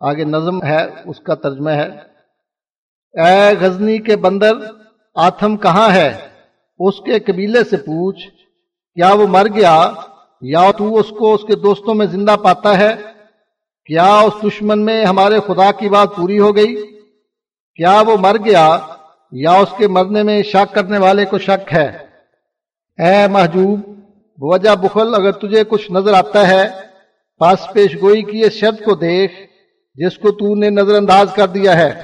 آگے نظم ہے، اس کا ترجمہ ہے: اے غزنی کے بندر، آتھم کہاں ہے؟ اس کے قبیلے سے پوچھ، کیا وہ مر گیا یا تو اس کو اس کے دوستوں میں زندہ پاتا ہے؟ کیا اس دشمن میں ہمارے خدا کی بات پوری ہو گئی؟ کیا وہ مر گیا یا اس کے مرنے میں شک کرنے والے کو شک ہے؟ اے محجوب، بوجہ بخل اگر تجھے کچھ نظر آتا ہے، پس پیش گوئی کی اس شرط کو دیکھ جس کو تو نے نظر انداز کر دیا ہے۔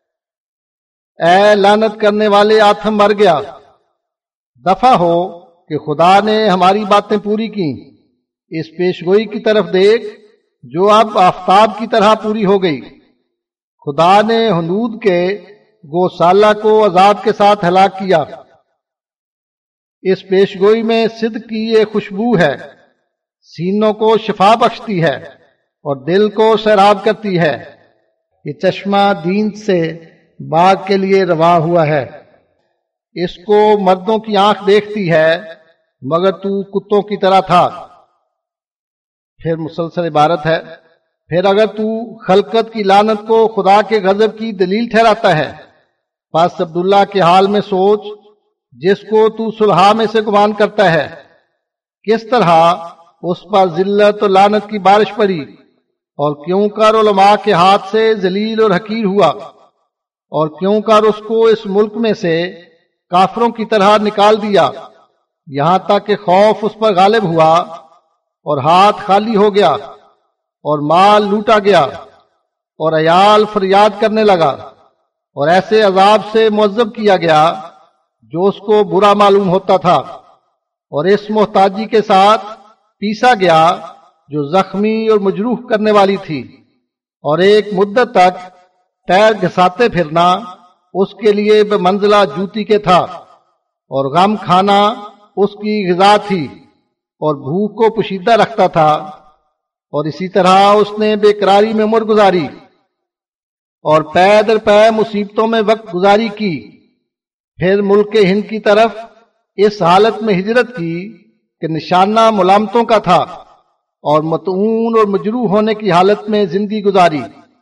اے لعنت کرنے والے، آتھم مر گیا، دفع ہو کہ خدا نے ہماری باتیں پوری کی۔ اس پیش گوئی کی طرف دیکھ جو اب آفتاب کی طرح پوری ہو گئی۔ خدا نے ہنود کے گوسالہ کو عذاب کے ساتھ ہلاک کیا۔ اس پیش گوئی میں صدق کی یہ خوشبو ہے، سینوں کو شفا بخشتی ہے اور دل کو سیراب کرتی ہے۔ یہ چشمہ دین سے باغ کے لیے رواں ہوا ہے، اس کو مردوں کی آنکھ دیکھتی ہے مگر تو کتوں کی طرح تھا۔ پھر مسلسل عبارت ہے: پھر اگر تو خلقت کی لعنت کو خدا کے غضب کی دلیل ٹھہراتا ہے، پس عبداللہ کے حال میں سوچ جس کو تو صلحاء میں سے گمان کرتا ہے، کس طرح اس پر ذلت اور لعنت کی بارش پڑی، اور کیوں کر علماء کے ہاتھ سے ذلیل اور حقیر ہوا، اور کیوں کر اس کو اس ملک میں سے کافروں کی طرح نکال دیا، یہاں تک کہ خوف اس پر غالب ہوا اور ہاتھ خالی ہو گیا اور مال لوٹا گیا اور عیال فریاد کرنے لگا، اور ایسے عذاب سے معذب کیا گیا جو اس کو برا معلوم ہوتا تھا، اور اس محتاجی کے ساتھ پیسا گیا جو زخمی اور مجروح کرنے والی تھی، اور ایک مدت تک پیر گھساتے پھرنا اس کے لیے بمنزلہ جوتی کے تھا، اور غم کھانا اس کی غذا تھی، اور بھوک کو پوشیدہ رکھتا تھا، اور اسی طرح اس نے بے قراری میں عمر گزاری اور پے در پے مصیبتوں میں وقت گزاری کی۔ پھر ملک ہند کی طرف اس حالت میں ہجرت کی کہ نشانہ ملامتوں کا تھا، اور مطعون اور مجروح ہونے کی حالت میں زندگی گزاری۔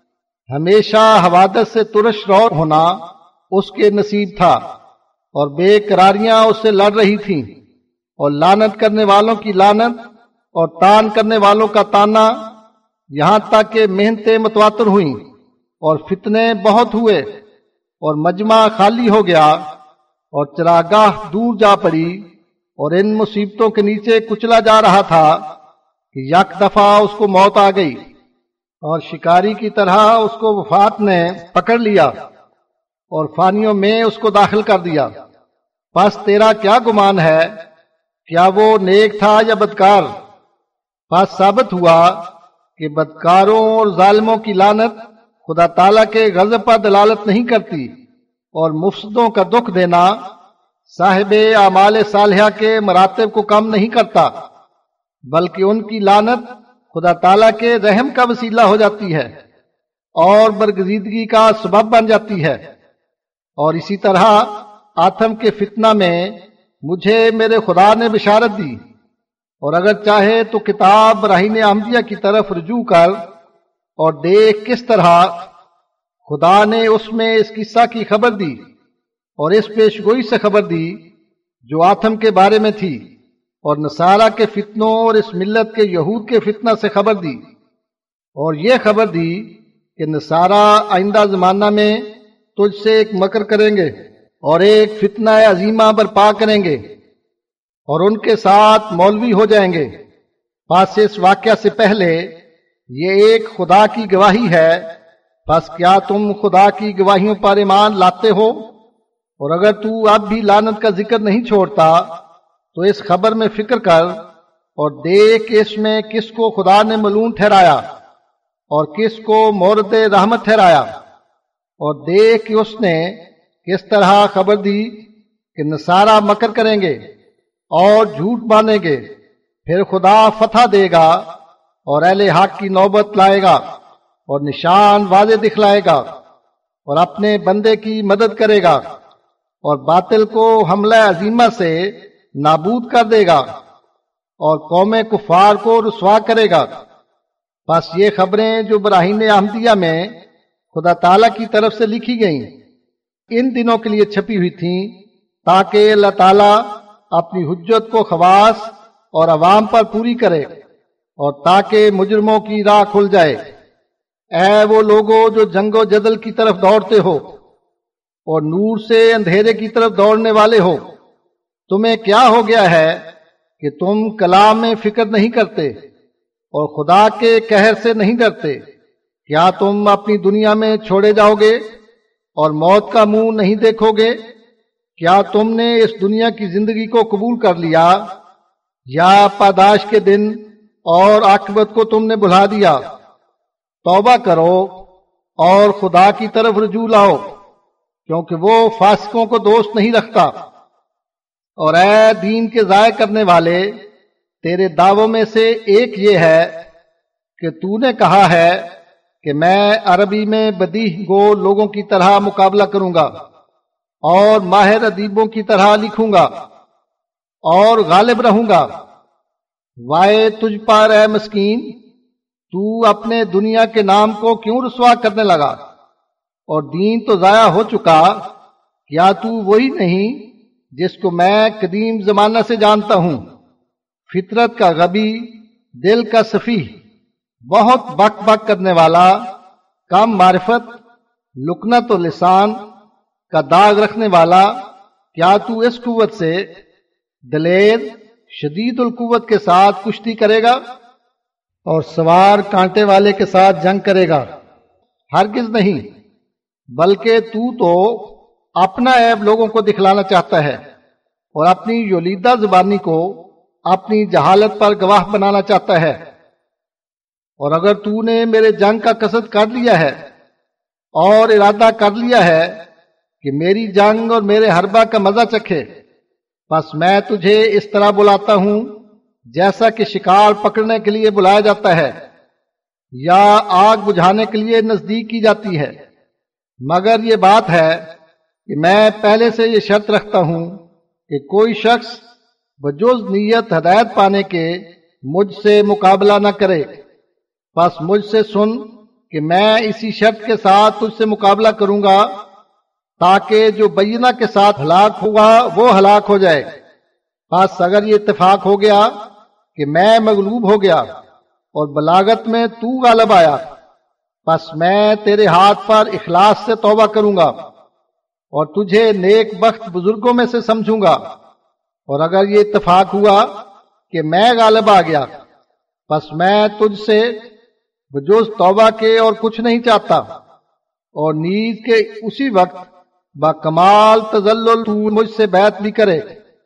ہمیشہ حوادث سے ترش رو ہونا اس کے نصیب تھا، اور بے قراریاں اس سے لڑ رہی تھیں، اور لعنت کرنے والوں کی لعنت اور تان کرنے والوں کا تانا، یہاں تک کہ محنتیں متواتر ہوئیں اور فتنے بہت ہوئے، اور مجمع خالی ہو گیا اور چراگاہ دور جا پڑی، اور ان مصیبتوں کے نیچے کچلا جا رہا تھا کہ یک دفعہ اس کو موت آ گئی، اور شکاری کی طرح اس کو وفات نے پکڑ لیا اور فانیوں میں اس کو داخل کر دیا۔ پس تیرا کیا گمان ہے؟ کیا وہ نیک تھا یا بدکار؟ پس ثابت ہوا کہ بدکاروں اور ظالموں کی لعنت خدا تعالیٰ کے غضب پر دلالت نہیں کرتی، اور مفسدوں کا دکھ دینا صاحب اعمال صالحہ کے مراتب کو کم نہیں کرتا، بلکہ ان کی لعنت خدا تعالیٰ کے رحم کا وسیلہ ہو جاتی ہے اور برگزیدگی کا سبب بن جاتی ہے۔ اور اسی طرح آتم کے فتنہ میں مجھے میرے خدا نے بشارت دی، اور اگر چاہے تو کتاب براہین احمدیہ کی طرف رجوع کر اور دیکھ کس طرح خدا نے اس میں اس قصہ کی خبر دی اور اس پیش گوئی سے خبر دی جو آتم کے بارے میں تھی، اور نصارہ کے فتنوں اور اس ملت کے یہود کے فتنہ سے خبر دی، اور یہ خبر دی کہ نصارہ آئندہ زمانہ میں تجھ سے ایک مکر کریں گے اور ایک فتنہ عظیمہ برپا کریں گے، اور ان کے ساتھ مولوی ہو جائیں گے۔ پس اس واقعہ سے پہلے یہ ایک خدا کی گواہی ہے، پس کیا تم خدا کی گواہیوں پر ایمان لاتے ہو؟ اور اگر تو اب بھی لعنت کا ذکر نہیں چھوڑتا تو اس خبر میں فکر کر اور دیکھ اس میں کس کو خدا نے ملعون ٹھہرایا اور کس کو مورد رحمت ٹھہرایا، اور دیکھ کہ اس نے کس طرح خبر دی کہ نصارہ مکر کریں گے اور جھوٹ مانیں گے، پھر خدا فتح دے گا اور اہل حق کی نوبت لائے گا اور نشان واضح دکھلائے گا اور اپنے بندے کی مدد کرے گا، اور باطل کو حملہ عظیمہ سے نابود کر دے گا اور قوم کفار کو رسوا کرے گا۔ بس یہ خبریں جو براہین احمدیہ میں خدا تعالیٰ کی طرف سے لکھی گئیں ان دنوں کے لیے چھپی ہوئی تھیں تاکہ اللہ تعالیٰ اپنی حجت کو خواص اور عوام پر پوری کرے اور تاکہ مجرموں کی راہ کھل جائے۔ اے وہ لوگوں جو جنگ و جدل کی طرف دوڑتے ہو اور نور سے اندھیرے کی طرف دوڑنے والے ہو، تمہیں کیا ہو گیا ہے کہ تم کلام میں فکر نہیں کرتے اور خدا کے قہر سے نہیں ڈرتے؟ کیا تم اپنی دنیا میں چھوڑے جاؤ گے اور موت کا منہ نہیں دیکھو گے؟ کیا تم نے اس دنیا کی زندگی کو قبول کر لیا یا پاداش کے دن اور عاقبت کو تم نے بھلا دیا؟ توبہ کرو اور خدا کی طرف رجوع لاؤ، کیونکہ وہ فاسقوں کو دوست نہیں رکھتا۔ اور اے دین کے ضائع کرنے والے، تیرے دعووں میں سے ایک یہ ہے کہ تو نے کہا ہے کہ میں عربی میں بدیع گو لوگوں کی طرح مقابلہ کروں گا اور ماہر ادیبوں کی طرح لکھوں گا اور غالب رہوں گا۔ وائے تجھ پر اے مسکین، تو اپنے دنیا کے نام کو کیوں رسوا کرنے لگا؟ اور دین تو ضائع ہو چکا۔ کیا تو وہی نہیں جس کو میں قدیم زمانہ سے جانتا ہوں، فطرت کا غبی، دل کا سفیہ، بہت بک بک کرنے والا، کم معرفت، لکنت و لسان کا داغ رکھنے والا؟ کیا تو اس قوت سے دلیر شدید القوت کے ساتھ کشتی کرے گا اور سوار کانٹے والے کے ساتھ جنگ کرے گا؟ ہرگز نہیں، بلکہ تو اپنا عیب لوگوں کو دکھلانا چاہتا ہے اور اپنی یولیدہ زبانی کو اپنی جہالت پر گواہ بنانا چاہتا ہے۔ اور اگر تو نے میرے جنگ کا قصد کر لیا ہے اور ارادہ کر لیا ہے کہ میری جنگ اور میرے حربہ کا مزہ چکھے، بس میں تجھے اس طرح بلاتا ہوں جیسا کہ شکار پکڑنے کے لیے بلایا جاتا ہے یا آگ بجھانے کے لیے نزدیک کی جاتی ہے۔ مگر یہ بات ہے کہ میں پہلے سے یہ شرط رکھتا ہوں کہ کوئی شخص بجوز نیت ہدایت پانے کے مجھ سے مقابلہ نہ کرے۔ بس مجھ سے سن کہ میں اسی شرط کے ساتھ تجھ سے مقابلہ کروں گا تاکہ جو بینہ کے ساتھ ہلاک ہوگا وہ ہلاک ہو جائے۔ بس اگر یہ اتفاق ہو گیا کہ میں مغلوب ہو گیا اور بلاغت میں تو غالب آیا، بس میں تیرے ہاتھ پر اخلاص سے توبہ کروں گا اور تجھے نیک بخت بزرگوں میں سے سمجھوں گا۔ اور اگر یہ اتفاق ہوا کہ میں غالب آ گیا، بس میں تجھ سے بجوز توبہ کے اور کچھ نہیں چاہتا، اور نیز کے اسی وقت با کمال تذلل تو مجھ سے بیعت بھی کرے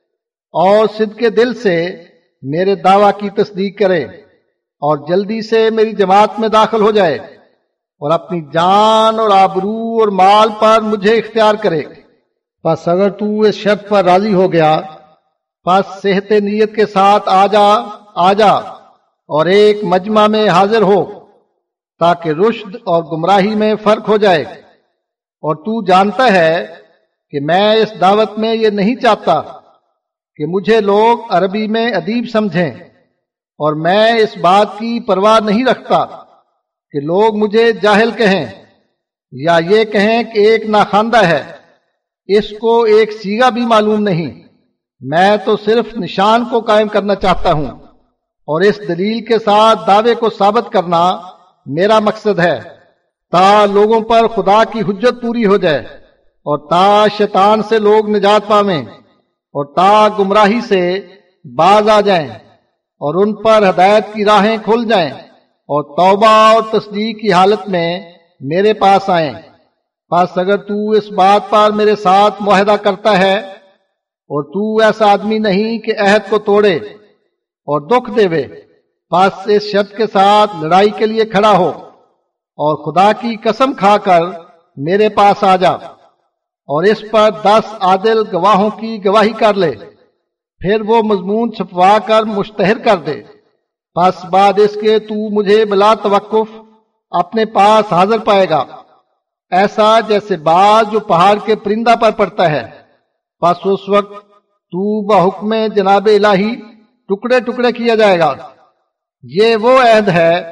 اور صدق دل سے میرے دعویٰ کی تصدیق کرے اور جلدی سے میری جماعت میں داخل ہو جائے اور اپنی جان اور آبرو اور مال پر مجھے اختیار کرے۔ پس اگر تو اس شرط پر راضی ہو گیا، پس صحت نیت کے ساتھ آ جا اور ایک مجمع میں حاضر ہو تاکہ رشد اور گمراہی میں فرق ہو جائے۔ اور تو جانتا ہے کہ میں اس دعوت میں یہ نہیں چاہتا کہ مجھے لوگ عربی میں ادیب سمجھیں، اور میں اس بات کی پرواہ نہیں رکھتا کہ لوگ مجھے جاہل کہیں یا یہ کہیں کہ ایک ناخواندہ ہے، اس کو ایک سیغہ بھی معلوم نہیں۔ میں تو صرف نشان کو قائم کرنا چاہتا ہوں، اور اس دلیل کے ساتھ دعوے کو ثابت کرنا میرا مقصد ہے، تا لوگوں پر خدا کی حجت پوری ہو جائے اور تا شیطان سے لوگ نجات پاویں اور تا گمراہی سے باز آ جائیں اور ان پر ہدایت کی راہیں کھل جائیں اور توبہ اور تصدیق کی حالت میں میرے پاس آئیں۔ پس اگر تو اس بات پر میرے ساتھ معاہدہ کرتا ہے اور تو ایسا آدمی نہیں کہ عہد کو توڑے اور دکھ دے، پس اس شرط کے ساتھ لڑائی کے لیے کھڑا ہو اور خدا کی قسم کھا کر میرے پاس آ جا اور اس پر 10 عادل گواہوں کی گواہی کر لے، پھر وہ مضمون چھپوا کر مشتہر کر دے۔ پس بعد اس کے تو مجھے بلا توقف اپنے پاس حاضر پائے گا، ایسا جیسے باز جو پہاڑ کے پرندہ پر پڑتا ہے۔ پس اس وقت تو بحکم جناب الہی ٹکڑے ٹکڑے کیا جائے گا۔ یہ وہ عہد ہے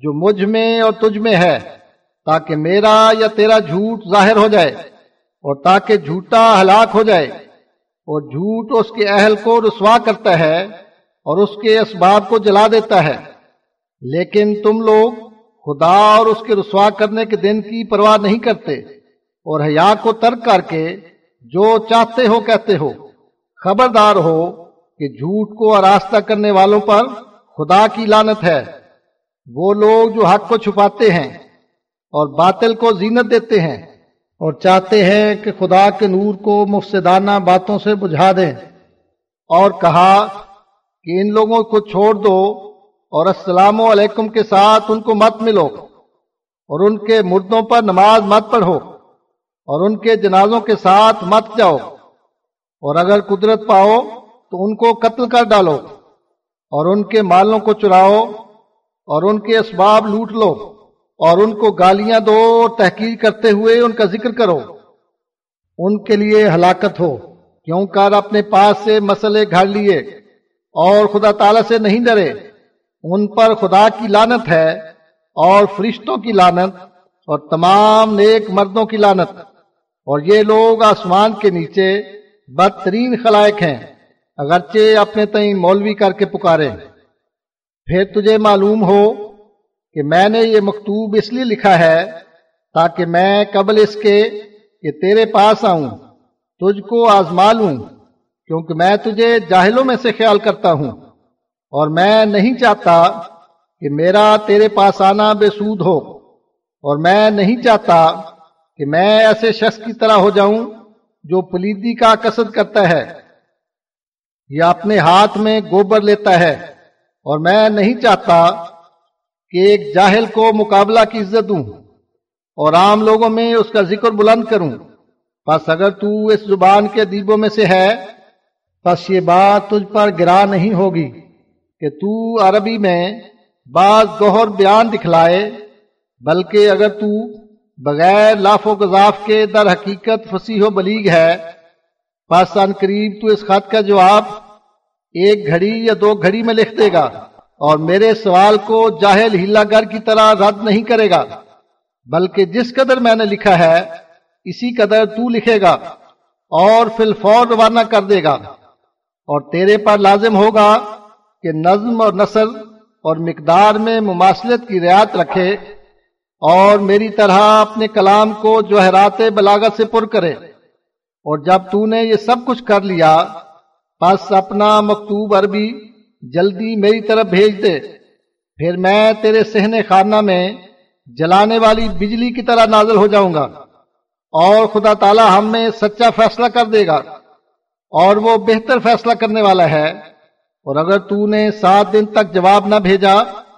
جو مجھ میں اور تجھ میں ہے، تاکہ میرا یا تیرا جھوٹ ظاہر ہو جائے اور تاکہ جھوٹا ہلاک ہو جائے۔ اور جھوٹ اس کے اہل کو رسوا کرتا ہے اور اس کے اسباب کو جلا دیتا ہے، لیکن تم لوگ خدا اور اس کے رسوا کرنے کے دن کی پرواہ نہیں کرتے اور حیا کو ترک کر کے جو چاہتے ہو کہتے ہو۔ خبردار ہو کہ جھوٹ کو آراستہ کرنے والوں پر خدا کی لعنت ہے۔ وہ لوگ جو حق کو چھپاتے ہیں اور باطل کو زینت دیتے ہیں اور چاہتے ہیں کہ خدا کے نور کو مفسدانہ باتوں سے بجھا دیں، اور کہا کہ ان لوگوں کو چھوڑ دو اور السلام علیکم کے ساتھ ان کو مت ملو اور ان کے مردوں پر نماز مت پڑھو اور ان کے جنازوں کے ساتھ مت جاؤ، اور اگر قدرت پاؤ تو ان کو قتل کر ڈالو اور ان کے مالوں کو چراؤ اور ان کے اسباب لوٹ لو اور ان کو گالیاں دو اور تحقیر کرتے ہوئے ان کا ذکر کرو۔ ان کے لیے ہلاکت ہو، کیوں کر اپنے پاس سے مسئلے گھڑ لیے اور خدا تعالیٰ سے نہیں ڈرے۔ ان پر خدا کی لعنت ہے اور فرشتوں کی لعنت اور تمام نیک مردوں کی لعنت، اور یہ لوگ آسمان کے نیچے بدترین خلائق ہیں، اگرچہ اپنے تئیں مولوی کر کے پکارے۔ پھر تجھے معلوم ہو کہ میں نے یہ مکتوب اس لیے لکھا ہے تاکہ میں قبل اس کے کہ تیرے پاس آؤں تجھ کو آزما لوں، کیونکہ میں تجھے جاہلوں میں سے خیال کرتا ہوں، اور میں نہیں چاہتا کہ میرا تیرے پاس آنا بے سود ہو، اور میں نہیں چاہتا کہ میں ایسے شخص کی طرح ہو جاؤں جو پلیدی کا قصد کرتا ہے یا اپنے ہاتھ میں گوبر لیتا ہے، اور میں نہیں چاہتا کہ ایک جاہل کو مقابلہ کی عزت دوں اور عام لوگوں میں اس کا ذکر بلند کروں۔ پس اگر تو اس زبان کے ادیبوں میں سے ہے، پس یہ بات تجھ پر گراں نہیں ہوگی کہ تو عربی میں بعض گوہر بیان دکھلائے، بلکہ اگر تو بغیر لاف و گزاف کے در حقیقت فصیح و بلیغ ہے، پس ان قریب تو اس خط کا جواب ایک گھڑی یا 2 گھڑی میں لکھ دے گا اور میرے سوال کو جاہل ہیلا گر کی طرح رد نہیں کرے گا، بلکہ جس قدر میں نے لکھا ہے اسی قدر تو لکھے گا اور فی الفور روانہ کر دے گا۔ اور تیرے پر لازم ہوگا کہ نظم اور نثر اور مقدار میں مماثلت کی رعایت رکھے اور میری طرح اپنے کلام کو جوہرات بلاغت سے پر کرے۔ اور جب تو نے یہ سب کچھ کر لیا، پس اپنا مکتوب عربی جلدی میری طرف بھیج دے، پھر میں تیرے صحن خانہ میں جلانے والی بجلی کی طرح نازل ہو جاؤں گا، اور خدا تعالی ہم میں سچا فیصلہ کر دے گا، اور وہ بہتر فیصلہ کرنے والا ہے۔ اور اگر تو نے 7 دن تک جواب نہ بھیجا،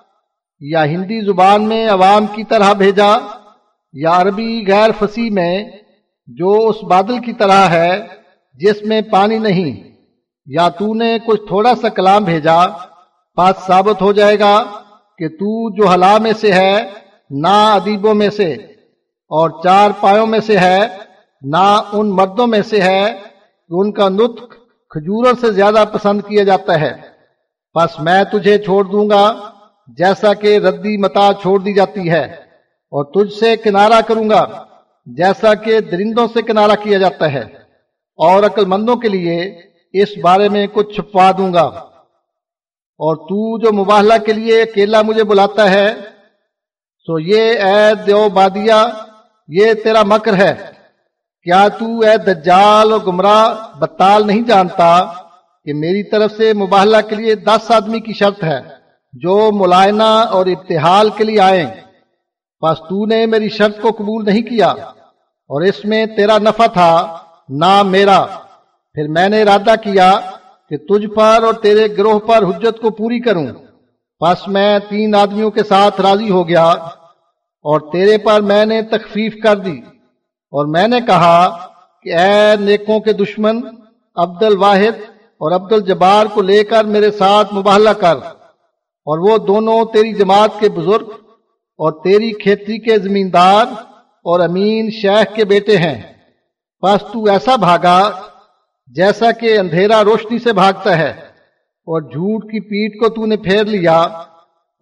یا ہندی زبان میں عوام کی طرح بھیجا، یا عربی غیر فصیح میں جو اس بادل کی طرح ہے جس میں پانی نہیں، یا تو نے کچھ تھوڑا سا کلام بھیجا، پس ثابت ہو جائے گا کہ تو جو حلا میں سے ہے نہ ادیبوں میں سے، اور 4 پایوں میں سے ہے نہ ان مردوں میں سے ہے کہ ان کا نطق کھجوروں سے زیادہ پسند کیا جاتا ہے۔ پس میں تجھے چھوڑ دوں گا جیسا کہ ردی متاع چھوڑ دی جاتی ہے، اور تجھ سے کنارہ کروں گا جیسا کہ درندوں سے کنارہ کیا جاتا ہے، اور عقل مندوں کے لیے اس بارے میں کچھ چھپوا دوں گا۔ اور تو جو مباہلہ کے لیے اکیلا مجھے بلاتا ہے، سو یہ اے دیوبادیہ، یہ تیرا مکر ہے۔ کیا تو اے دجال و گمراہ بطال نہیں جانتا کہ میری طرف سے مباہلہ کے لیے 10 آدمی کی شرط ہے جو ملائنہ اور ابتحال کے لیے آئیں؟ پس تو نے میری شرط کو قبول نہیں کیا، اور اس میں تیرا نفع تھا نہ میرا۔ پھر میں نے ارادہ کیا کہ تجھ پر اور تیرے گروہ پر حجت کو پوری کروں، پس میں 3 آدمیوں کے ساتھ راضی ہو گیا، اور تیرے پر میں نے تخفیف کر دی، اور میں نے کہا کہ اے نیکوں کے دشمن، عبد الواحد اور عبد الجبار کو لے کر میرے ساتھ مباہلہ کر، اور وہ دونوں تیری جماعت کے بزرگ اور تیری کھیتی کے زمیندار اور امین شیخ کے بیٹے ہیں۔ پس تو ایسا بھاگا جیسا کہ اندھیرا روشنی سے بھاگتا ہے، اور جھوٹ کی پیٹھ کو تو نے پھیر لیا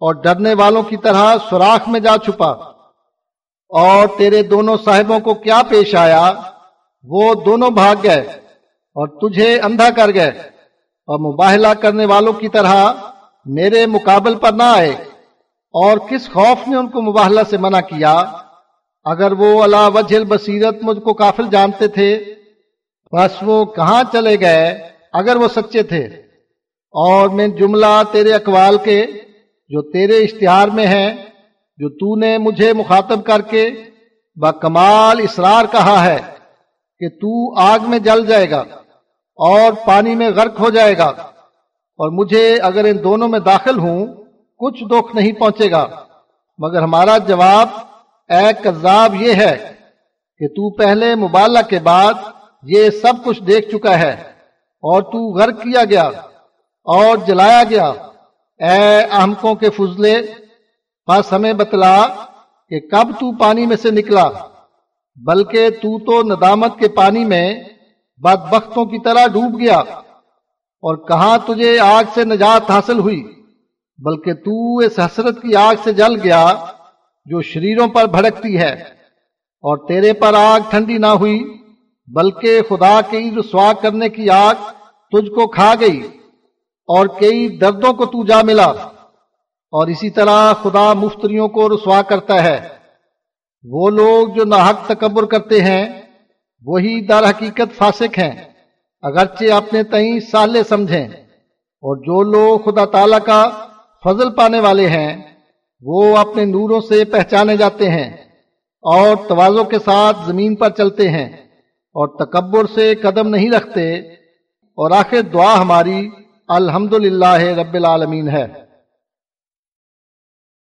اور ڈرنے والوں کی طرح سوراخ میں جا چھپا۔ اور تیرے دونوں صاحبوں کو کیا پیش آیا؟ وہ دونوں بھاگ گئے اور تجھے اندھا کر گئے، اور مباہلہ کرنے والوں کی طرح میرے مقابل پر نہ آئے۔ اور کس خوف نے ان کو مباہلہ سے منع کیا؟ اگر وہ علی وجہ البصیرت مجھ کو کافر جانتے تھے، بس وہ کہاں چلے گئے اگر وہ سچے تھے۔ اور میں جملہ تیرے اقوال کے جو تیرے اشتہار میں ہیں، جو تو نے مجھے مخاطب کر کے بکمال اصرار کہا ہے کہ تو آگ میں جل جائے گا اور پانی میں غرق ہو جائے گا، اور مجھے اگر ان دونوں میں داخل ہوں کچھ دکھ نہیں پہنچے گا، مگر ہمارا جواب اے کذاب یہ ہے کہ تو پہلے مبالغہ کے بعد یہ سب کچھ دیکھ چکا ہے، اور تو غرق کیا گیا اور جلایا گیا۔ اے احمقوں کے فضلے، بس ہمیں بتلا کہ کب تو پانی میں سے نکلا، بلکہ تو ندامت کے پانی میں بدبختوں کی طرح ڈوب گیا، اور کہاں تجھے آگ سے نجات حاصل ہوئی، بلکہ تو اس حسرت کی آگ سے جل گیا جو شریروں پر بھڑکتی ہے، اور تیرے پر آگ ٹھنڈی نہ ہوئی بلکہ خدا کی رسوا کرنے کی آگ تجھ کو کھا گئی، اور کئی دردوں کو تو جا ملا۔ اور اسی طرح خدا مفتریوں کو رسوا کرتا ہے۔ وہ لوگ جو ناحق تکبر کرتے ہیں وہی در حقیقت فاسق ہیں، اگرچہ اپنے تئیں صالح سمجھیں۔ اور جو لوگ خدا تعالیٰ کا فضل پانے والے ہیں وہ اپنے نوروں سے پہچانے جاتے ہیں، اور تواضع کے ساتھ زمین پر چلتے ہیں، اور تکبر سے قدم نہیں رکھتے۔ اور آخر دعا ہماری الحمدللہ رب العالمین ہے۔